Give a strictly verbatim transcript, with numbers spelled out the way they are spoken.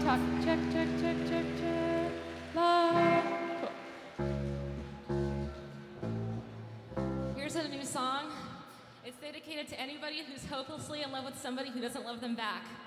talk. Check, check, check, check, check. Live. Cool. Here's a new song. It's dedicated to anybody who's hopelessly in love with somebody who doesn't love them back.